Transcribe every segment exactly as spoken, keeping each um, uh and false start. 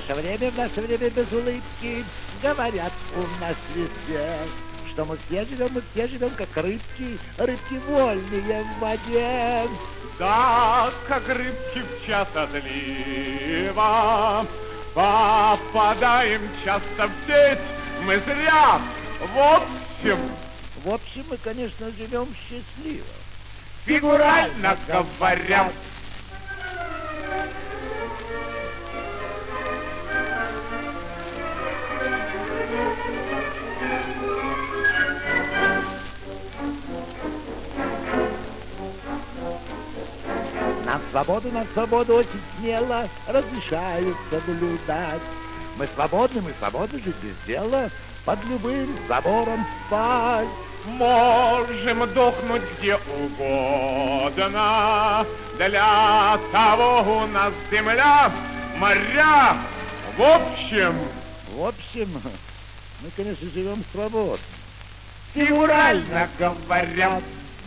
наше время, в наше время без улыбки. Говорят у нас везде, что мы все живем, мы все живем, как рыбки, рыбки вольные в воде. Да, как рыбки в час отлива, попадаем часто в сеть, мы зря, в общем... В общем, мы, конечно, живем счастливо. Фигурально говоря. Нам свободу, нам свободу очень смело разрешают соблюдать. Мы свободны, мы свободны жить без дела, под любым забором спать. Можем дохнуть где угодно, для того у нас земля, моря, в общем... В общем, мы, конечно, живем свободно. Фигурально говоря.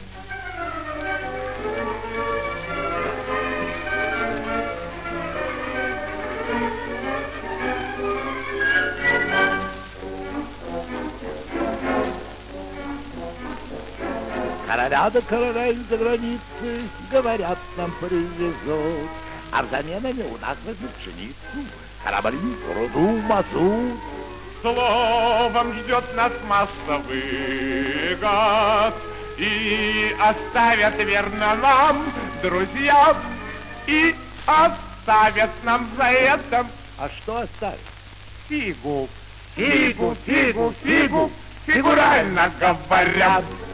Короля да короля из-за границы, говорят, нам привезут. А взамен они у нас возьмут пшеницу, корабли, руду, мазут. Словом, ждет нас масса выгод, и оставят верно нам друзья, и оставят нам за это... А что оставят? Фигу, фигу, фигу, фигу, фигурально говоря.